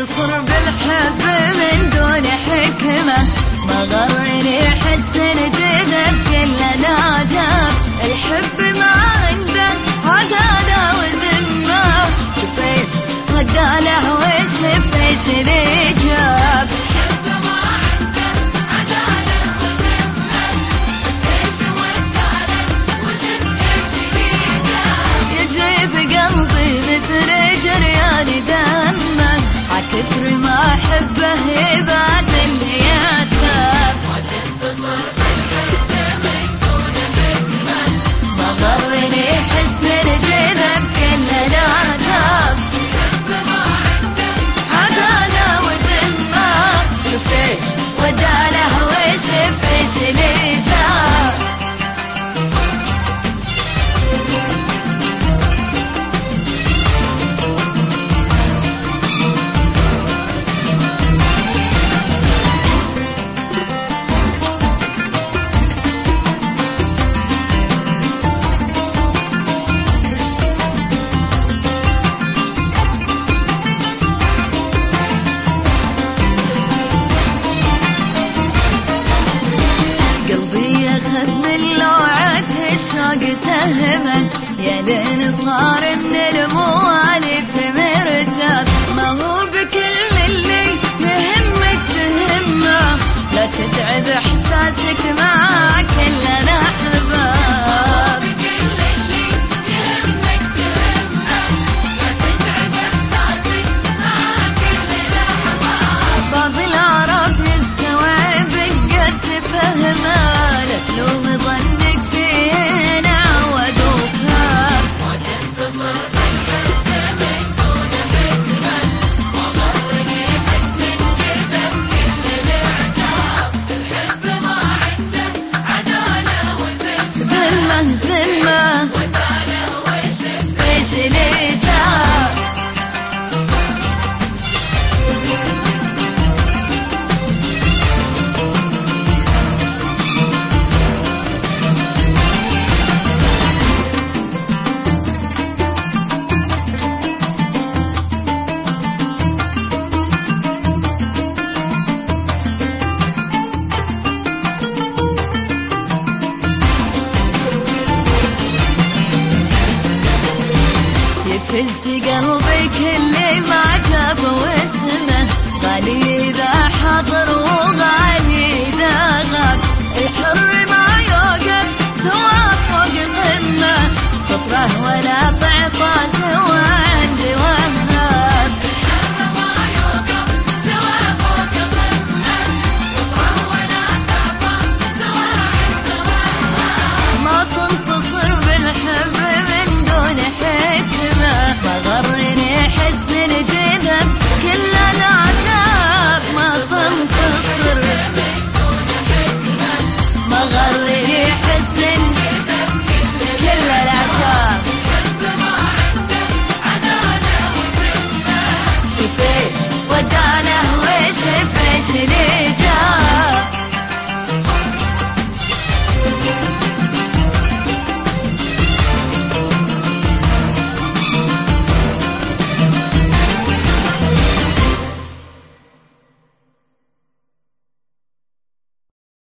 ينتصر بالحب من دون حكمة، ما غرني حس الجذب كله ناجب، الحب ما عنده عدالة وذمة، شوف ايش رداله وشوف ايش اللي جاب. مثل جريان دمه عكثر ما احبه يبات اللي يعتاب، وتنتصر بالحب من دون حكمه، ما غرني حسن الجذب كله نعجب، الحب ما عنده عداله وذمه، شوف ايش وداله وشوف ايش اللي جاب. من لوعة الشوق سهما يا لين صار ان الموالف مرتب، ما هو بكل اللي يهمك تهمه، لا تتعب احساسك مع كلنا احباب، بكل اللي يهمك تهمه، لا تتعب احساسك مع كلنا احباب، بعض العرب يستوعب قد تفهمه، تلوم ظنك فينا عودوها، وتنتصر بالحب من دون حكمة، وغرني حسن الجذب كل العتاب، الحب ما عنده عدالة وذمة، ذمة وداله وشف ايش اللي جاب. يفز